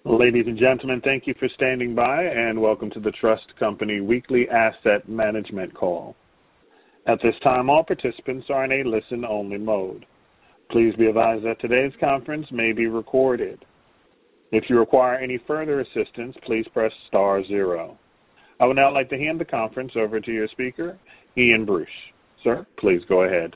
Ladies and gentlemen, thank you for standing by and welcome to the Trust Company Weekly Asset Management Call. At this time, all participants are in a listen-only mode. Please be advised that today's conference may be recorded. If you require any further assistance, please press *0. I would now like to hand the conference over to your speaker, Ian Bruce. Sir, please go ahead.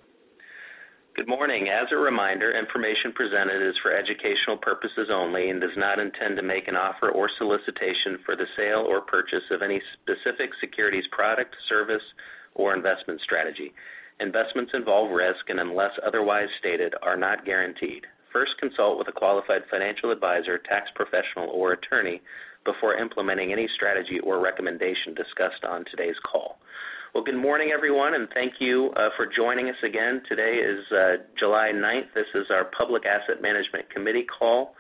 Good morning. As a reminder, information presented is for educational purposes only and does not intend to make an offer or solicitation for the sale or purchase of any specific securities product, service, or investment strategy. Investments involve risk and, unless otherwise stated, are not guaranteed. First, consult with a qualified financial advisor, tax professional, or attorney before implementing any strategy or recommendation discussed on today's call. Well, good morning, everyone, and thank you for joining us again. Today is July 9th. This is our Public Asset Management Committee call.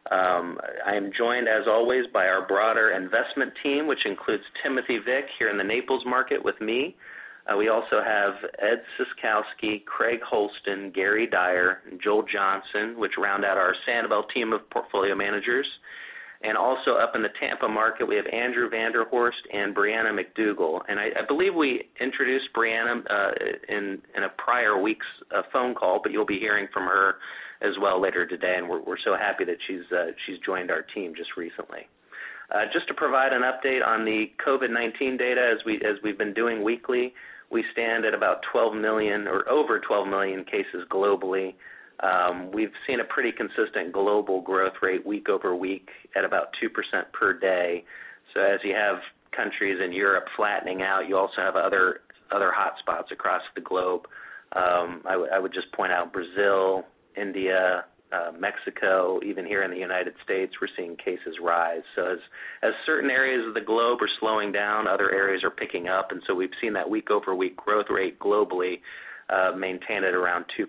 I am joined, as always, by our broader investment team, which includes Timothy Vick here in the Naples market with me. We also have Ed Siskowski, Craig Holston, Gary Dyer, and Joel Johnson, which round out our Sanibel team of portfolio managers. And also up in the Tampa market, we have Andrew Vanderhorst and Brianna McDougall. And I believe we introduced Brianna in a prior week's phone call, but you'll be hearing from her as well later today. And we're so happy that she's joined our team just recently. Just to provide an update on the COVID-19 data, as we've been doing weekly, we stand at about 12 million or over 12 million cases globally. We've seen a pretty consistent global growth rate week over week at about 2% per day. So as you have countries in Europe flattening out, you also have other hot spots across the globe. I would just point out Brazil, India, Mexico, even here in the United States, we're seeing cases rise. So as certain areas of the globe are slowing down, other areas are picking up, and so we've seen that week over week growth rate globally maintain at around 2%.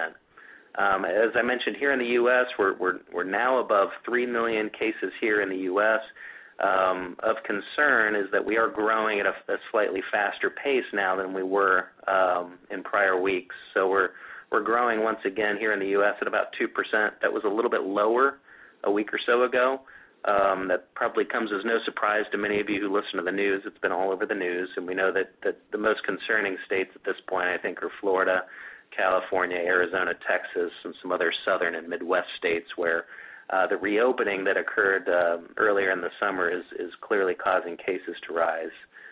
As I mentioned, here in the U.S., we're now above 3 million cases here in the U.S. Of concern is that we are growing at a slightly faster pace now than we were in prior weeks. So we're growing once again here in the U.S. at about 2%. That was a little bit lower a week or so ago. That probably comes as no surprise to many of you who listen to the news. It's been all over the news, and we know that the most concerning states at this point, I think, are Florida, California, Arizona, Texas, and some other southern and Midwest states where the reopening that occurred earlier in the summer is clearly causing cases to rise.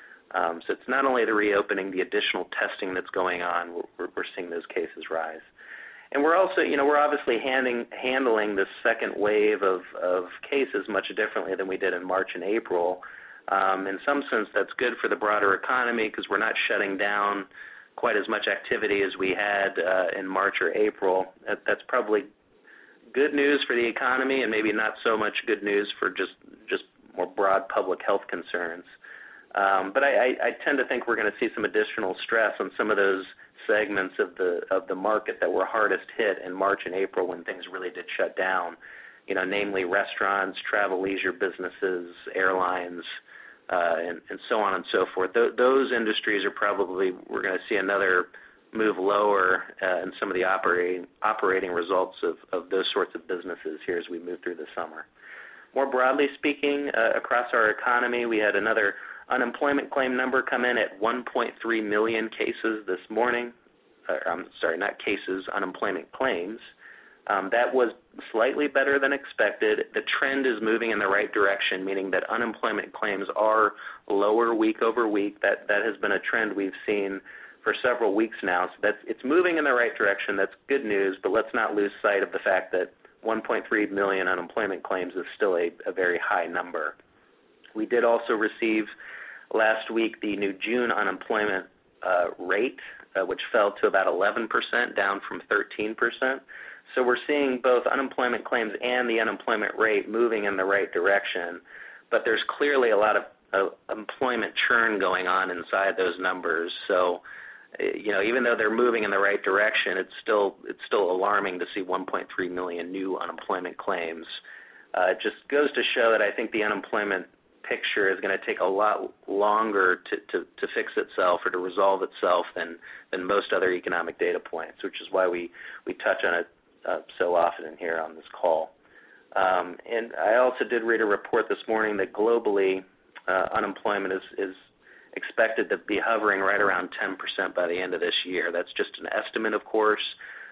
So it's not only the reopening, the additional testing that's going on, we're seeing those cases rise. And we're also, we're obviously handling this second wave of cases much differently than we did in March and April. In some sense, that's good for the broader economy because we're not shutting down quite as much activity as we had in March or April. That's probably good news for the economy and maybe not so much good news for just more broad public health concerns. But I tend to think we're going to see some additional stress on some of those segments of the market that were hardest hit in March and April when things really did shut down, namely restaurants, travel, leisure businesses, airlines, and so on and so forth. Those industries are probably, we're going to see another move lower in some of the operating results of those sorts of businesses here as we move through the summer. More broadly speaking, across our economy, we had another unemployment claim number come in at 1.3 million cases this morning. Not cases, unemployment claims. That was slightly better than expected. The trend is moving in the right direction, meaning that unemployment claims are lower week over week. That has been a trend we've seen for several weeks now. So it's moving in the right direction. That's good news, but let's not lose sight of the fact that 1.3 million unemployment claims is still a very high number. We did also receive last week the new June unemployment rate, which fell to about 11%, down from 13%. So we're seeing both unemployment claims and the unemployment rate moving in the right direction, but there's clearly a lot of employment churn going on inside those numbers. So, even though they're moving in the right direction, it's still alarming to see 1.3 million new unemployment claims. It just goes to show that I think the unemployment picture is going to take a lot longer to fix itself or to resolve itself than most other economic data points, which is why we touch on it so often here on this call. And I also did read a report this morning that globally unemployment is expected to be hovering right around 10% by the end of this year. That's just an estimate, of course.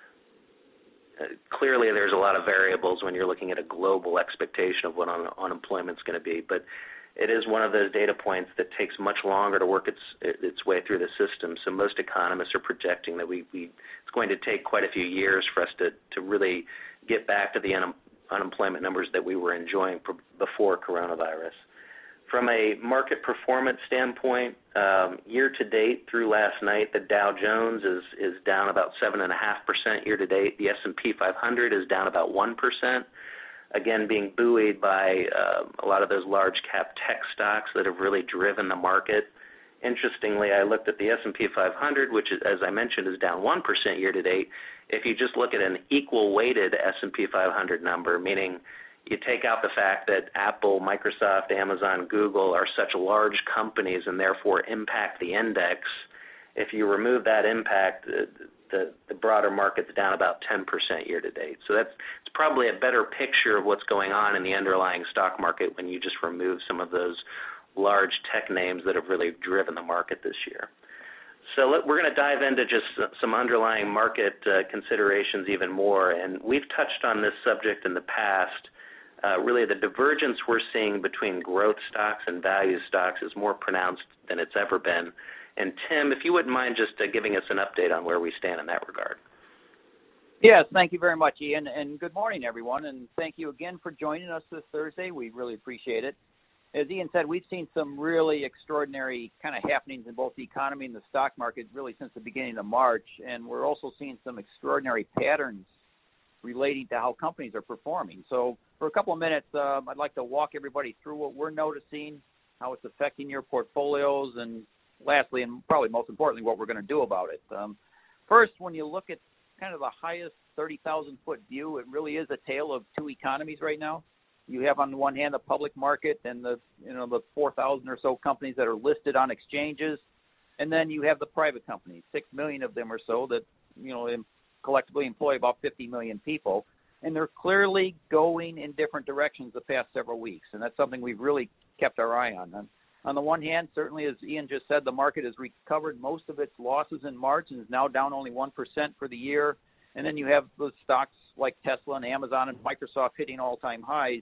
Clearly, there's a lot of variables when you're looking at a global expectation of what unemployment's going to be, but it is one of those data points that takes much longer to work its way through the system. So most economists are projecting that it's going to take quite a few years for us to really get back to the unemployment numbers that we were enjoying before coronavirus. From a market performance standpoint, year to date through last night, the Dow Jones is down about 7.5% year to date. The S&P 500 is down about 1%. Again, being buoyed by a lot of those large cap tech stocks that have really driven the market. Interestingly, I looked at the S&P 500, which, as I mentioned, is down 1% year to date. If you just look at an equal weighted S&P 500 number, meaning you take out the fact that Apple, Microsoft, Amazon, Google are such large companies and therefore impact the index, if you remove that impact, the broader market's down about 10% year to date. So it's probably a better picture of what's going on in the underlying stock market when you just remove some of those large tech names that have really driven the market this year. So we're going to dive into just some underlying market considerations even more, and we've touched on this subject in the past. Really, the divergence we're seeing between growth stocks and value stocks is more pronounced than it's ever been. And Tim, if you wouldn't mind just giving us an update on where we stand in that regard. Yes, thank you very much, Ian, and good morning, everyone, and thank you again for joining us this Thursday. We really appreciate it. As Ian said, we've seen some really extraordinary kind of happenings in both the economy and the stock market really since the beginning of March, and we're also seeing some extraordinary patterns relating to how companies are performing. So for a couple of minutes, I'd like to walk everybody through what we're noticing, how it's affecting your portfolios, and lastly, and probably most importantly, what we're going to do about it. First, when you look at kind of the highest 30,000-foot view, it really is a tale of two economies right now. You have on the one hand the public market and the 4,000 or so companies that are listed on exchanges, and then you have the private companies, 6 million of them or so that collectively employ about 50 million people, and they're clearly going in different directions the past several weeks, and that's something we've really kept our eye on. On the one hand, certainly, as Ian just said, the market has recovered most of its losses in March and is now down only 1% for the year. And then you have those stocks like Tesla and Amazon and Microsoft hitting all-time highs.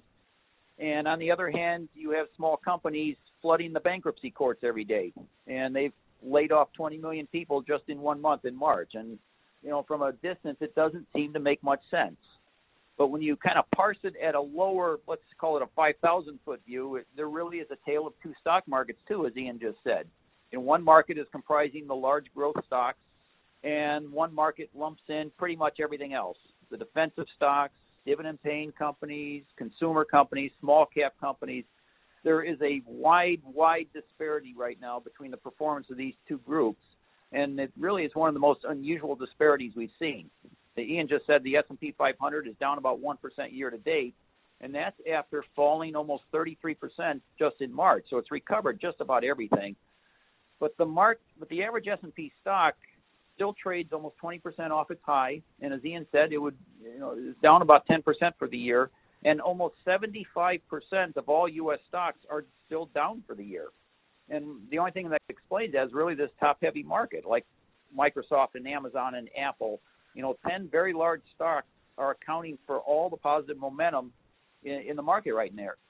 And on the other hand, you have small companies flooding the bankruptcy courts every day. And they've laid off 20 million people just in 1 month in March. And, from a distance, it doesn't seem to make much sense. But when you kind of parse it at a lower, let's call it a 5,000-foot view, there really is a tale of two stock markets, too, as Ian just said. One market is comprising the large growth stocks, and one market lumps in pretty much everything else. The defensive stocks, dividend-paying companies, consumer companies, small-cap companies. There is a wide disparity right now between the performance of these two groups, and it really is one of the most unusual disparities we've seen. Ian just said the S&P 500 is down about 1% year to date, and that's after falling almost 33% just in March. So it's recovered just about everything. But the average S&P stock still trades almost 20% off its high, and as Ian said, it's down about 10% for the year, and almost 75% of all U.S. stocks are still down for the year. And the only thing that explains that is really this top-heavy market, like Microsoft and Amazon and Apple. 10 very large stocks are accounting for all the positive momentum in the market right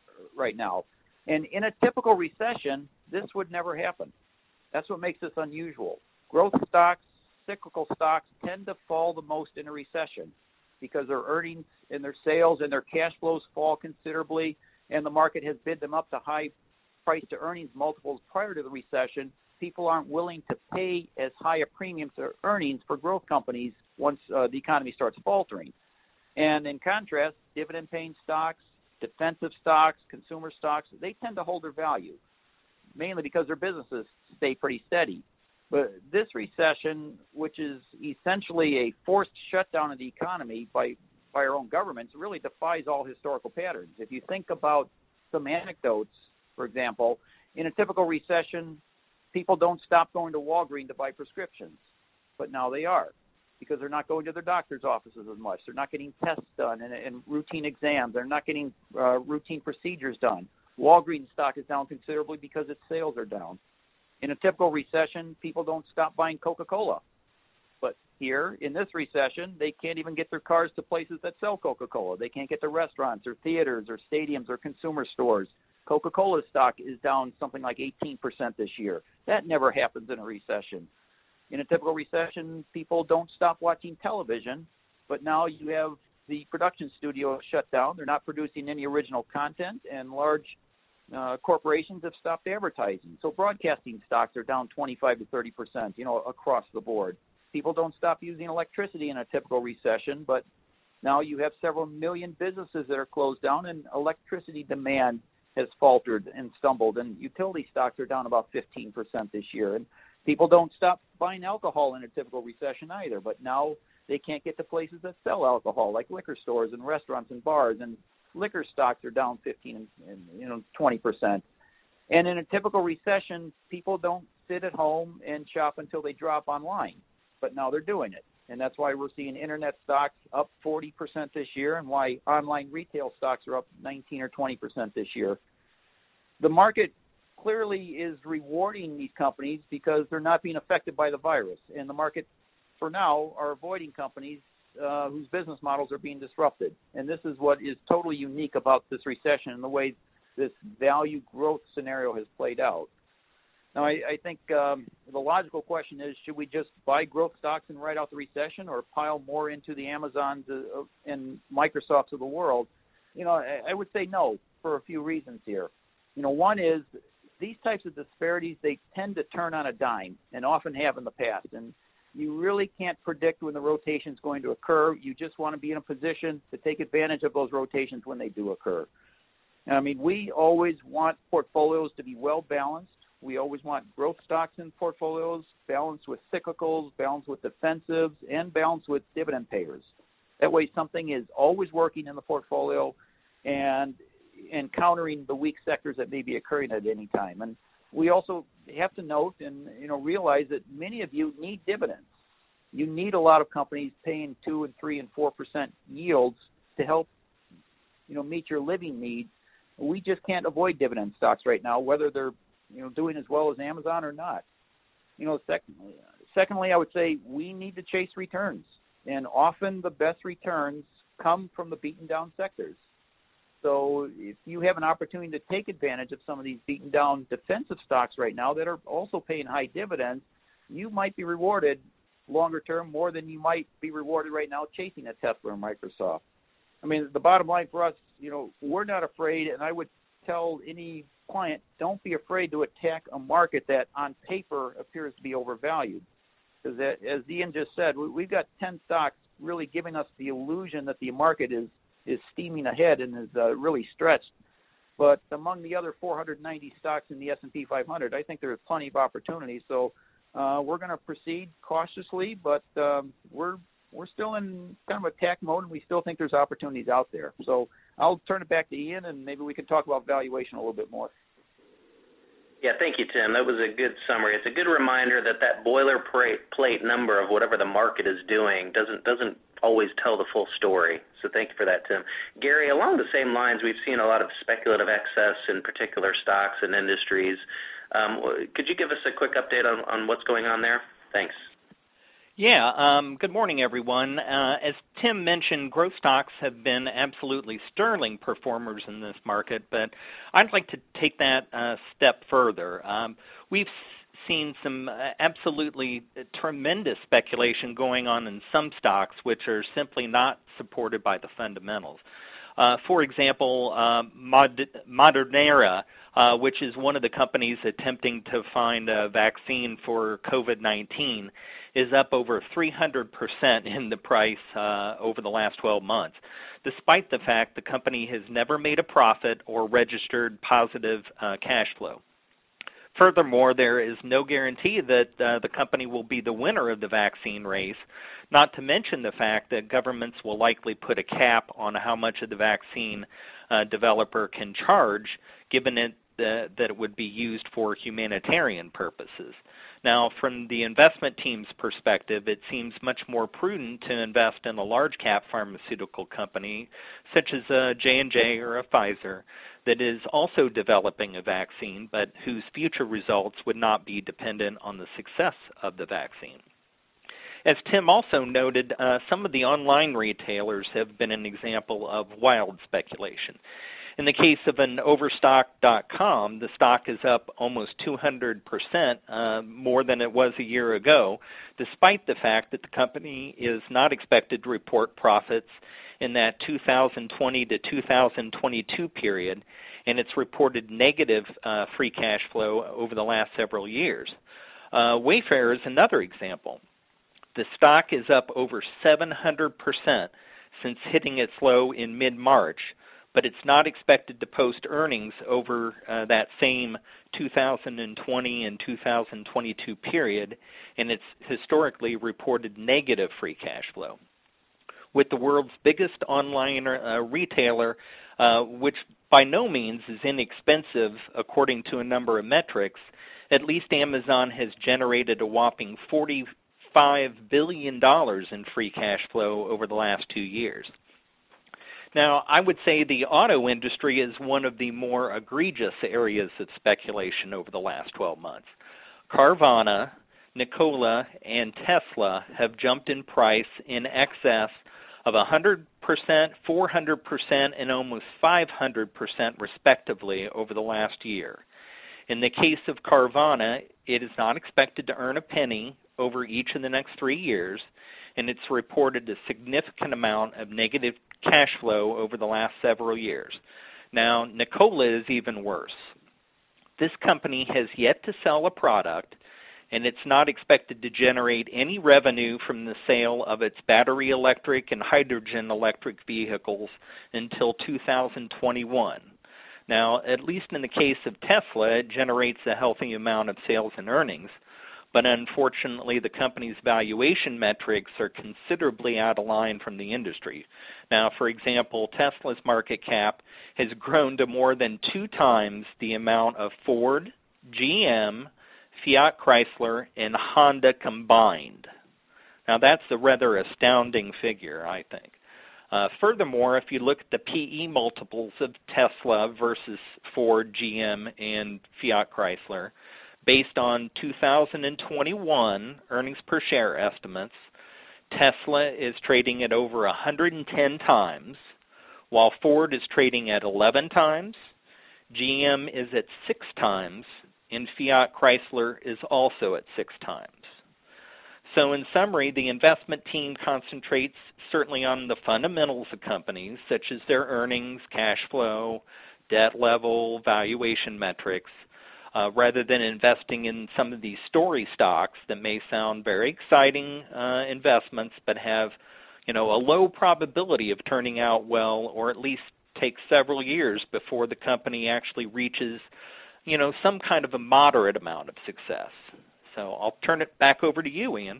now. And in a typical recession, this would never happen. That's what makes this unusual. Growth stocks, cyclical stocks tend to fall the most in a recession because their earnings and their sales and their cash flows fall considerably, and the market has bid them up to high price-to-earnings multiples prior to the recession. People aren't willing to pay as high a premium to earnings for growth companies once the economy starts faltering. And in contrast, dividend-paying stocks, defensive stocks, consumer stocks, they tend to hold their value, mainly because their businesses stay pretty steady. But this recession, which is essentially a forced shutdown of the economy by our own governments, really defies all historical patterns. If you think about some anecdotes, for example, in a typical recession, people don't stop going to Walgreens to buy prescriptions, but now they are. because they're not going to their doctor's offices as much. They're not getting tests done and routine exams. They're not getting routine procedures done. Walgreens stock is down considerably because its sales are down. In a typical recession, people don't stop buying Coca-Cola. But here, in this recession, they can't even get their cars to places that sell Coca-Cola. They can't get to restaurants or theaters or stadiums or consumer stores. Coca-Cola stock is down something like 18% this year. That never happens in a recession. In a typical recession, people don't stop watching television, but now you have the production studio shut down. They're not producing any original content, and large corporations have stopped advertising. So broadcasting stocks are down 25 to 30%, across the board. People don't stop using electricity in a typical recession, but now you have several million businesses that are closed down, and electricity demand has faltered and stumbled, and utility stocks are down about 15% this year. And people don't stop buying alcohol in a typical recession either, but now they can't get to places that sell alcohol, like liquor stores and restaurants and bars, and liquor stocks are down 15 and 20%. And in a typical recession, people don't sit at home and shop until they drop online, but now they're doing it. And that's why we're seeing internet stocks up 40% this year, and why online retail stocks are up 19 or 20% this year. The market clearly is rewarding these companies because they're not being affected by the virus. And the market, for now, are avoiding companies whose business models are being disrupted. And this is what is totally unique about this recession and the way this value growth scenario has played out. Now, I think the logical question is, should we just buy growth stocks and ride out the recession, or pile more into the Amazons and Microsofts of the world? I would say no, for a few reasons here. One is these types of disparities, they tend to turn on a dime, and often have in the past. And you really can't predict when the rotation is going to occur. You just want to be in a position to take advantage of those rotations when they do occur. We always want portfolios to be well balanced. We always want growth stocks in portfolios, balanced with cyclicals, balanced with defensives, and balanced with dividend payers. That way something is always working in the portfolio and countering the weak sectors that may be occurring at any time. And we also have to note and realize that many of you need dividends. You need a lot of companies paying 2 and 3 and 4% yields to help meet your living needs. We just can't avoid dividend stocks right now, whether they're doing as well as Amazon or not. Secondly, I would say we need to chase returns, and often the best returns come from the beaten down sectors. So if you have an opportunity to take advantage of some of these beaten down defensive stocks right now that are also paying high dividends, you might be rewarded longer term more than you might be rewarded right now chasing a Tesla or Microsoft. The bottom line for us, we're not afraid, and I would tell any client, don't be afraid to attack a market that on paper appears to be overvalued. Because as Ian just said, we've got 10 stocks really giving us the illusion that the market is steaming ahead and is really stretched. But among the other 490 stocks in the S&P 500, I think there is plenty of opportunity. So we're going to proceed cautiously, but we're still in kind of attack mode, and we still think there's opportunities out there. So I'll turn it back to Ian, and maybe we can talk about valuation a little bit more. Yeah, thank you, Tim. That was a good summary. It's a good reminder that boilerplate number of whatever the market is doing doesn't always tell the full story. So thank you for that, Tim. Gary, along the same lines, we've seen a lot of speculative excess in particular stocks and industries. Could you give us a quick update on what's going on there? Thanks. Yeah, good morning, everyone. As Tim mentioned, growth stocks have been absolutely sterling performers in this market, but I'd like to take that a step further. We've seen some absolutely tremendous speculation going on in some stocks which are simply not supported by the fundamentals. For example, Moderna, which is one of the companies attempting to find a vaccine for COVID-19, is up over 300% in the price over the last 12 months, despite the fact the company has never made a profit or registered positive cash flow. Furthermore, there is no guarantee that the company will be the winner of the vaccine race, not to mention the fact that governments will likely put a cap on how much of the vaccine developer can charge, given that it would be used for humanitarian purposes. Now, from the investment team's perspective, it seems much more prudent to invest in a large-cap pharmaceutical company such as a J&J or a Pfizer that is also developing a vaccine, but whose future results would not be dependent on the success of the vaccine. As Tim also noted, some of the online retailers have been an example of wild speculation. In the case of an Overstock.com, the stock is up almost 200% more than it was a year ago, despite the fact that the company is not expected to report profits in that 2020 to 2022 period, and it's reported negative free cash flow over the last several years. Wayfair is another example. The stock is up over 700% since hitting its low in mid-March, but it's not expected to post earnings over that same 2020 and 2022 period, and it's historically reported negative free cash flow. With the world's biggest online retailer, which by no means is inexpensive according to a number of metrics, at least Amazon has generated a whopping $45 billion in free cash flow over the last 2 years. Now, I would say the auto industry is one of the more egregious areas of speculation over the last 12 months. Carvana, Nikola, and Tesla have jumped in price in excess of 100%, 400%, and almost 500% respectively over the last year. In the case of Carvana, it is not expected to earn a penny over each of the next 3 years, and it's reported a significant amount of negative cash flow over the last several years. Now, Nikola is even worse. This company has yet to sell a product, and it's not expected to generate any revenue from the sale of its battery electric and hydrogen electric vehicles until 2021. Now, at least in the case of Tesla, it generates a healthy amount of sales and earnings, but unfortunately the company's valuation metrics are considerably out of line from the industry. Now, for example, Tesla's market cap has grown to more than 2 times the amount of Ford, GM, Fiat Chrysler, and Honda combined. Now, that's a rather astounding figure, I think. Furthermore, if you look at the PE multiples of Tesla versus Ford, GM, and Fiat Chrysler, based on 2021 earnings per share estimates, Tesla is trading at over 110 times, while Ford is trading at 11 times, GM is at 6 times, and Fiat Chrysler is also at 6 times. So in summary, the investment team concentrates certainly on the fundamentals of companies, such as their earnings, cash flow, debt level, valuation metrics, rather than investing in some of these story stocks that may sound very exciting investments, but have, a low probability of turning out well, or at least take several years before the company actually reaches, some kind of a moderate amount of success. So I'll turn it back over to you, Ian.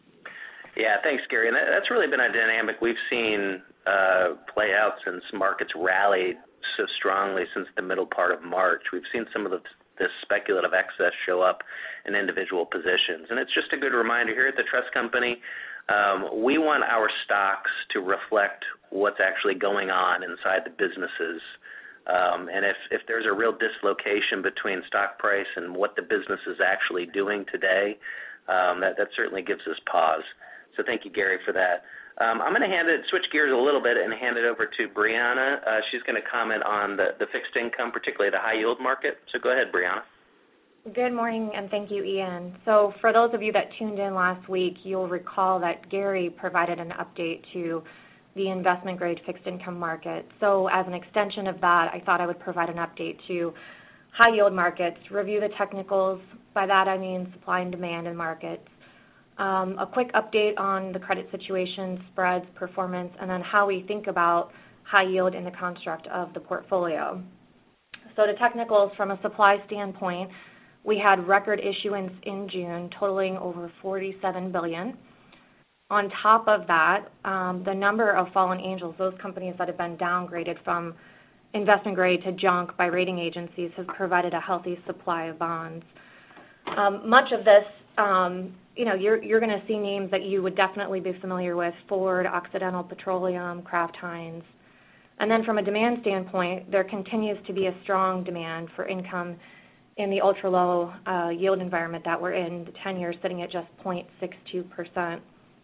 Yeah, thanks, Gary. And that's really been a dynamic we've seen play out since markets rallied so strongly since the middle part of March. We've seen some of this speculative excess show up in individual positions. And it's just a good reminder here at the Trust Company, we want our stocks to reflect what's actually going on inside the businesses. And if there's a real dislocation between stock price and what the business is actually doing today, that certainly gives us pause. So thank you, Gary, for that. I'm going to switch gears a little bit and hand it over to Brianna. She's going to comment on the fixed income, particularly the high yield market. So go ahead, Brianna. Good morning, and thank you, Ian. So for those of you that tuned in last week, you'll recall that Gary provided an update to the investment-grade fixed income market. So as an extension of that, I thought I would provide an update to high-yield markets, review the technicals. By that I mean supply and demand in markets. A quick update on the credit situation, spreads, performance, and then how we think about high yield in the construct of the portfolio. So the technicals, from a supply standpoint, we had record issuance in June totaling over $47 billion. On top of that, the number of fallen angels, those companies that have been downgraded from investment grade to junk by rating agencies, has provided a healthy supply of bonds. Much of this you're going to see names that you would definitely be familiar with: Ford, Occidental Petroleum, Kraft Heinz. And then from a demand standpoint, there continues to be a strong demand for income in the ultra-low yield environment that we're in, the 10 years sitting at just 0.62%.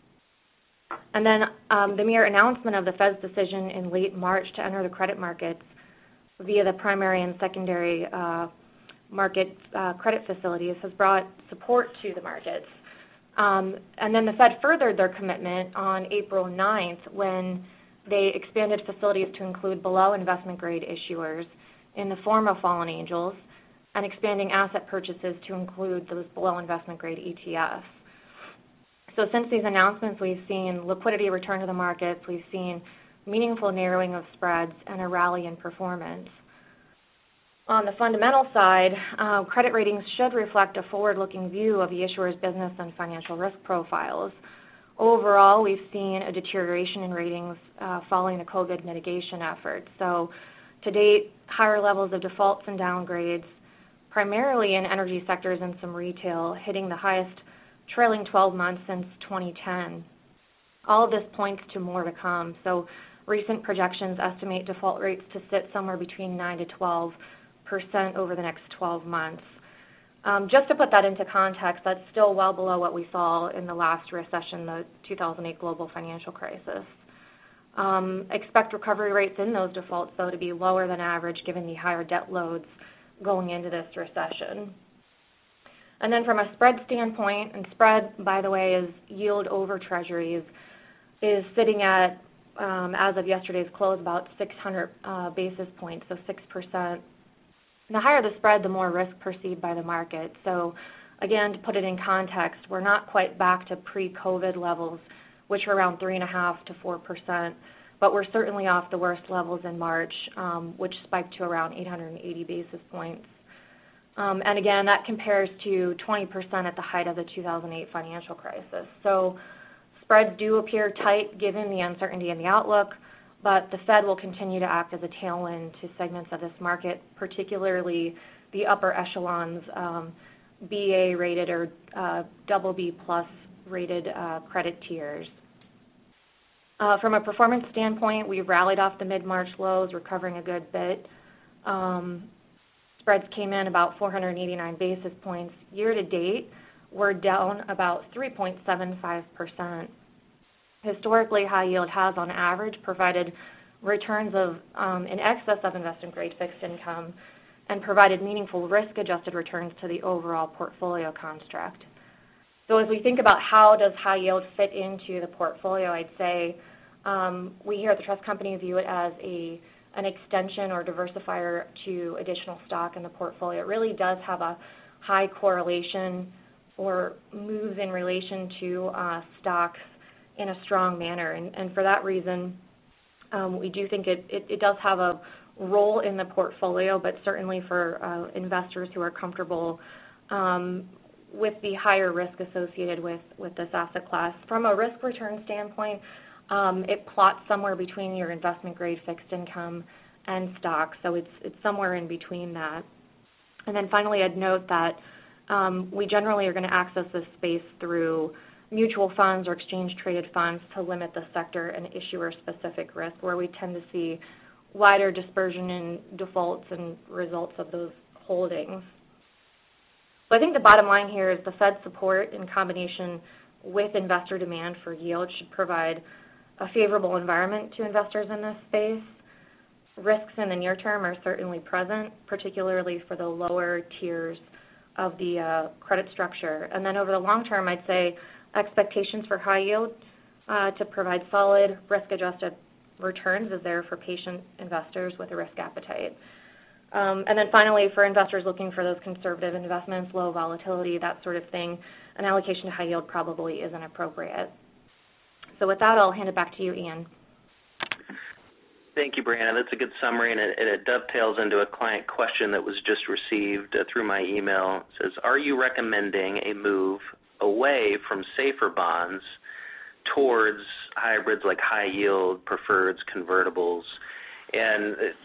And then the mere announcement of the Fed's decision in late March to enter the credit markets via the primary and secondary market credit facilities has brought support to the markets. And then the Fed furthered their commitment on April 9th when they expanded facilities to include below investment grade issuers in the form of fallen angels, and expanding asset purchases to include those below investment grade ETFs. So since these announcements, we've seen liquidity return to the markets, we've seen meaningful narrowing of spreads, and a rally in performance. On the fundamental side, credit ratings should reflect a forward-looking view of the issuer's business and financial risk profiles. Overall, we've seen a deterioration in ratings following the COVID mitigation efforts. So to date, higher levels of defaults and downgrades, primarily in energy sectors and some retail, hitting the highest trailing 12 months since 2010. All of this points to more to come. So recent projections estimate default rates to sit somewhere between 9 to 12% over the next 12 months. Just to put that into context, that's still well below what we saw in the last recession, the 2008 global financial crisis. Expect recovery rates in those defaults, though, to be lower than average given the higher debt loads going into this recession. And then from a spread standpoint, and spread, by the way, is yield over treasuries, is sitting at, as of yesterday's close, about 600 basis points, so 6%. The higher the spread, the more risk perceived by the market. So again, to put it in context, we're not quite back to pre-COVID levels, which were around 3.5% to 4%, but we're certainly off the worst levels in March, which spiked to around 880 basis points. And again, that compares to 20% at the height of the 2008 financial crisis. So spreads do appear tight given the uncertainty in the outlook, but the Fed will continue to act as a tailwind to segments of this market, particularly the upper echelons, BA rated or BB plus rated credit tiers. From a performance standpoint, we've rallied off the mid-March lows, recovering a good bit. Spreads came in about 489 basis points. Year to date, we're down about 3.75%. Historically, high yield has, on average, provided returns of in excess of investment-grade fixed income and provided meaningful risk-adjusted returns to the overall portfolio construct. So as we think about how does high yield fit into the portfolio, I'd say we here at the trust company view it as an extension or diversifier to additional stock in the portfolio. It really does have a high correlation or moves in relation to stocks in a strong manner. And for that reason, we do think it does have a role in the portfolio, but certainly for investors who are comfortable with the higher risk associated with this asset class. From a risk return standpoint, it plots somewhere between your investment grade fixed income and stocks, so it's somewhere in between that. And then finally, I'd note that we generally are going to access this space through mutual funds or exchange-traded funds to limit the sector and issuer-specific risk, where we tend to see wider dispersion in defaults and results of those holdings. So I think the bottom line here is the Fed's support in combination with investor demand for yield should provide a favorable environment to investors in this space. Risks in the near term are certainly present, particularly for the lower tiers of the credit structure. And then over the long term, I'd say expectations for high yield to provide solid risk-adjusted returns is there for patient investors with a risk appetite. And then finally, for investors looking for those conservative investments, low volatility, that sort of thing, an allocation to high yield probably isn't appropriate. So with that, I'll hand it back to you, Ian. Thank you, Brianna. That's a good summary, and it dovetails into a client question that was just received through my email. It says, are you recommending a move away from safer bonds towards hybrids like high yield, preferreds, convertibles? And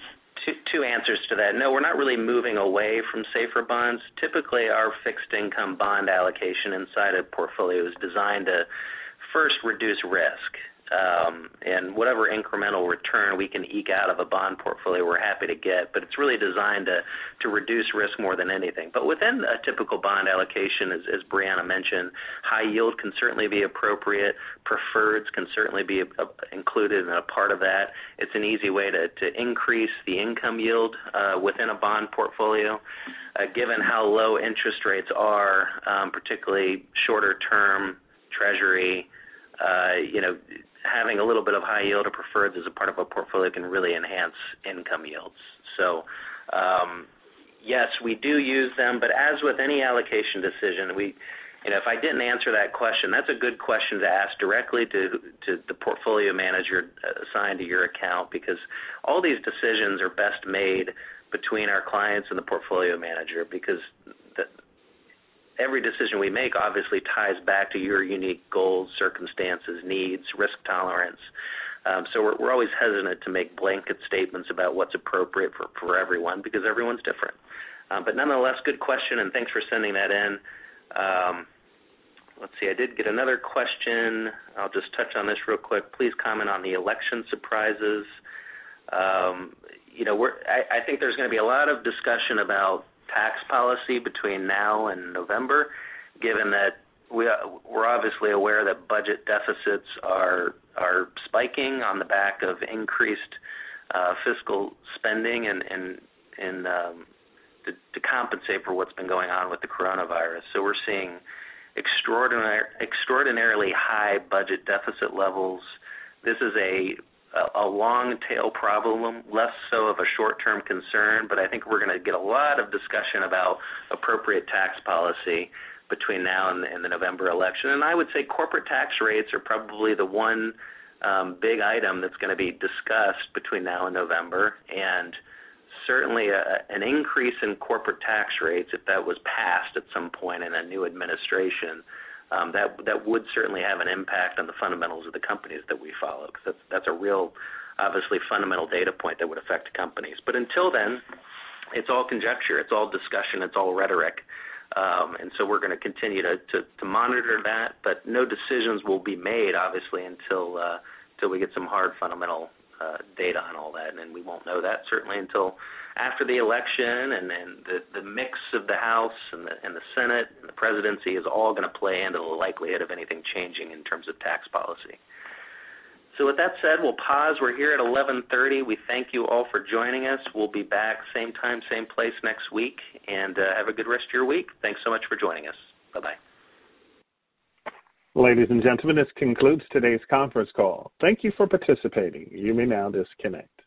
two answers to that. No, we're not really moving away from safer bonds. Typically, our fixed income bond allocation inside a portfolio is designed to first reduce risk. And whatever incremental return we can eke out of a bond portfolio, we're happy to get, but it's really designed to reduce risk more than anything. But within a typical bond allocation, as Brianna mentioned, high yield can certainly be appropriate. Preferreds can certainly be included in a part of that. It's an easy way to increase the income yield within a bond portfolio. Given how low interest rates are, particularly shorter term Treasury, having a little bit of high yield or preferreds as a part of a portfolio can really enhance income yields. So, yes, we do use them, but as with any allocation decision, if I didn't answer that question, that's a good question to ask directly to the portfolio manager assigned to your account, because all these decisions are best made between our clients and the portfolio manager, because every decision we make obviously ties back to your unique goals, circumstances, needs, risk tolerance. So we're always hesitant to make blanket statements about what's appropriate for everyone, because everyone's different. But nonetheless, good question, and thanks for sending that in. Let's see, I did get another question. I'll just touch on this real quick. Please comment on the election surprises. I think there's going to be a lot of discussion about tax policy between now and November, given that we're obviously aware that budget deficits are spiking on the back of increased fiscal spending and to compensate for what's been going on with the coronavirus. So we're seeing extraordinarily high budget deficit levels. This is a long tail problem, less so of a short-term concern, but I think we're going to get a lot of discussion about appropriate tax policy between now and the November election. And I would say corporate tax rates are probably the one big item that's going to be discussed between now and November, and certainly an increase in corporate tax rates, if that was passed at some point in a new administration, that would certainly have an impact on the fundamentals of the companies that we follow, because that's a real, obviously, fundamental data point that would affect companies. But until then, it's all conjecture, it's all discussion, it's all rhetoric. And so we're going to continue to monitor that, but no decisions will be made, obviously, until we get some hard fundamental data on all that, and we won't know that certainly until after the election, and the mix of the House and the Senate and the presidency is all going to play into the likelihood of anything changing in terms of tax policy. So with that said, we'll pause. We're here at 11:30. We thank you all for joining us. We'll be back same time, same place next week, and have a good rest of your week. Thanks so much for joining us. Bye-bye. Ladies and gentlemen, this concludes today's conference call. Thank you for participating. You may now disconnect.